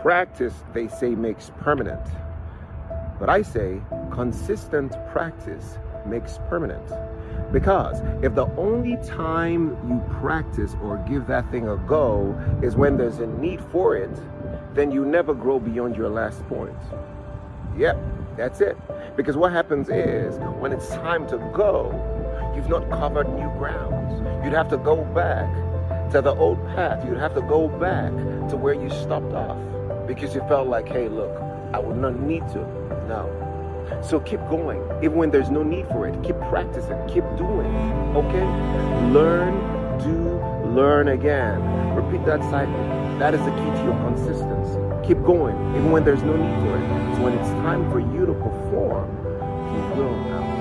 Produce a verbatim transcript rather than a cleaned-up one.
Practice, they say, makes permanent. But I say consistent practice makes permanent. Because if the only time you practice or give that thing a go is when there's a need for it, then you never grow beyond your last point. Yep, that's it. Because what happens is, when it's time to go, you've not covered new grounds. You'd have to go back to the old path. You'd have to go back to where you stopped off. Because you felt like, hey, look, I would not need to. No. So keep going, even when there's no need for it. Keep practicing, keep doing, okay? Learn, do, learn again. Repeat that cycle. That is the key to your consistency. Keep going, even when there's no need for it. So when it's time for you to perform, you will now.